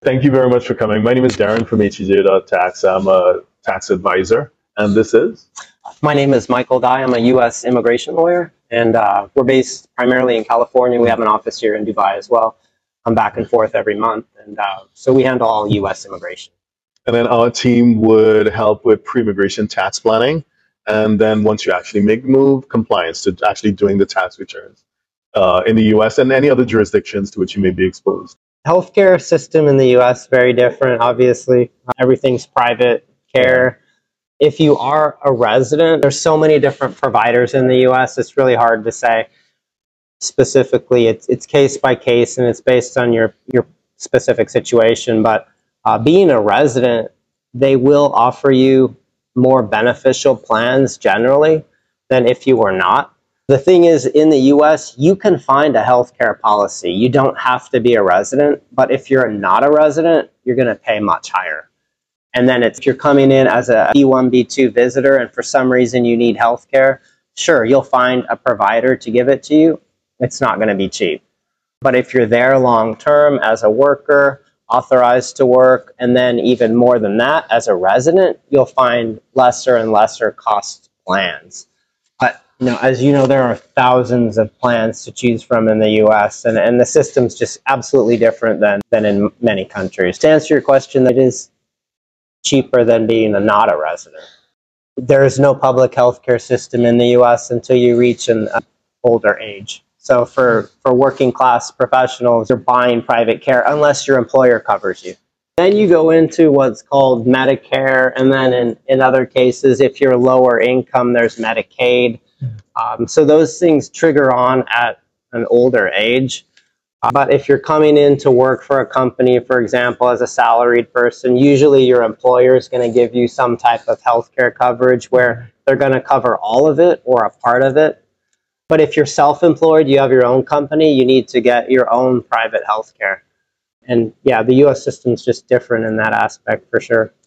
Thank you very much for coming. My name is Darren from HEJ.tax. I'm a tax advisor, and this is? My name is Michael Dye. I'm a U.S. immigration lawyer, and we're based primarily in California. We have an office here in Dubai as well. I'm back and forth every month, and so we handle all U.S. immigration. And then our team would help with pre-immigration tax planning, and then once you actually make the move, compliance to actually doing the tax returns in the U.S. and any other jurisdictions to which you may be exposed. Healthcare system in the U.S. very different. Obviously, everything's private care. If you are a resident, there's so many different providers in the U.S. It's really hard to say specifically. It's case by case, and it's based on your specific situation. But being a resident, they will offer you more beneficial plans generally than if you were not. The thing is, in the U.S., you can find a healthcare policy. You don't have to be a resident, but if you're not a resident, you're going to pay much higher. And then if you're coming in as a B1, B2 visitor and for some reason you need healthcare, sure, you'll find a provider to give it to you. It's not going to be cheap. But if you're there long term as a worker, authorized to work, and then even more than that, as a resident, you'll find lesser and lesser cost plans. But as you know, there are thousands of plans to choose from in the U.S., and the system's just absolutely different than in many countries. To answer your question, it is cheaper than being not a resident. There is no public healthcare system in the U.S. until you reach an older age. So for working class professionals, you're buying private care unless your employer covers you. Then you go into what's called Medicare, and then in other cases, if you're lower income, there's Medicaid. So those things trigger on at an older age. But if you're coming in to work for a company, for example, as a salaried person, usually your employer is going to give you some type of healthcare coverage where they're going to cover all of it or a part of it. But if you're self-employed, you have your own company, you need to get your own private healthcare. And yeah, the U.S. system is just different in that aspect for sure.